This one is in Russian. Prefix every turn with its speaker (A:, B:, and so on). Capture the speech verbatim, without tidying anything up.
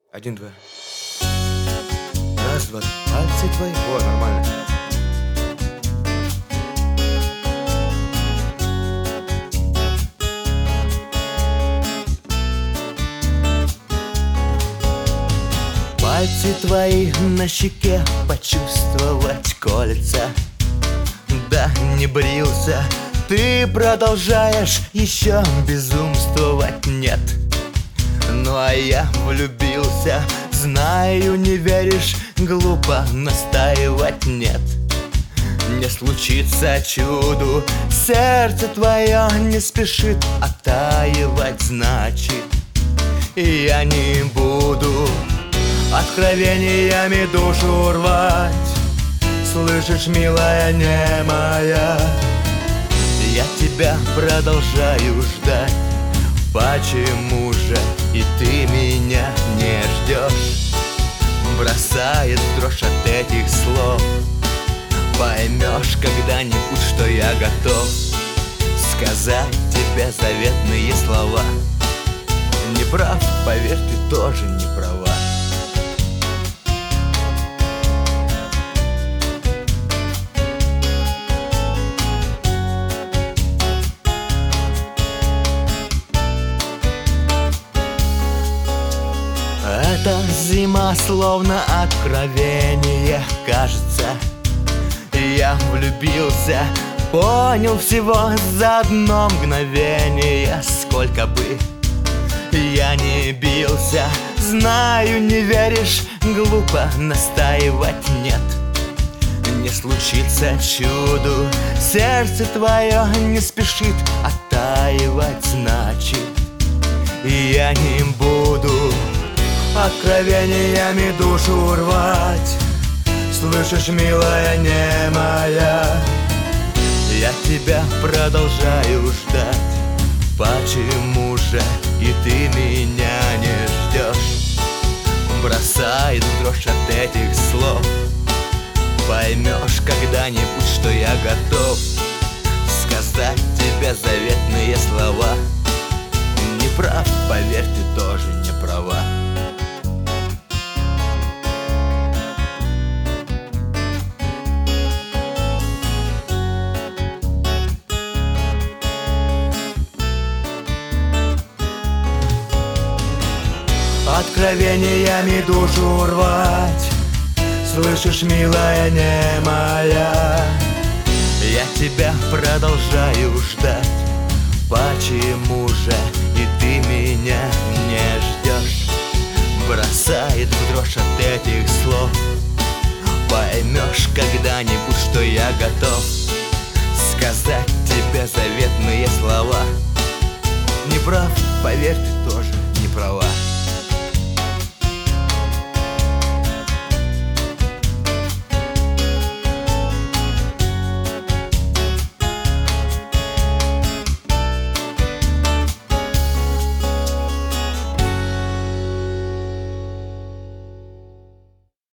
A: Один, два. Раз, два. Пальцы твои. О, нормально. Пальцы твои на щеке почувствовать колется. Да, не брился, ты продолжаешь еще безумствовать, нет. Ну а я влюбился, знаю, не веришь, глупо настаивать, нет. Не случится чуду, сердце твое не спешит оттаивать, значит, я не буду откровениями душу рвать. Слышишь, милая, не моя, я тебя продолжаю ждать. Почему же и ты меня не ждешь? Бросает дрожь от этих слов. Поймешь когда-нибудь, что я готов сказать тебе заветные слова. Не прав, поверь, ты тоже не права. Эта зима словно откровение, кажется. Я влюбился, понял всего за одно мгновение. Сколько бы я не бился, знаю, не веришь, глупо настаивать, нет. Не случится чуду, сердце твое не спешит оттаивать, значит, я не буду откровениями душу рвать. Слышишь, милая, не моя, я тебя продолжаю ждать. Почему же и ты меня не ждешь? Бросает дрожь от этих слов. Поймешь когда-нибудь, что я готов сказать тебе заветные слова. Не прав, поверь, ты тоже не права. Откровениями душу рвать. Слышишь, милая, не моя, я тебя продолжаю ждать. Почему же и ты меня не ждешь? Бросает в дрожь от этих слов. Поймешь когда-нибудь, что я готов сказать тебе заветные слова. Не прав, поверь, ты тоже не права.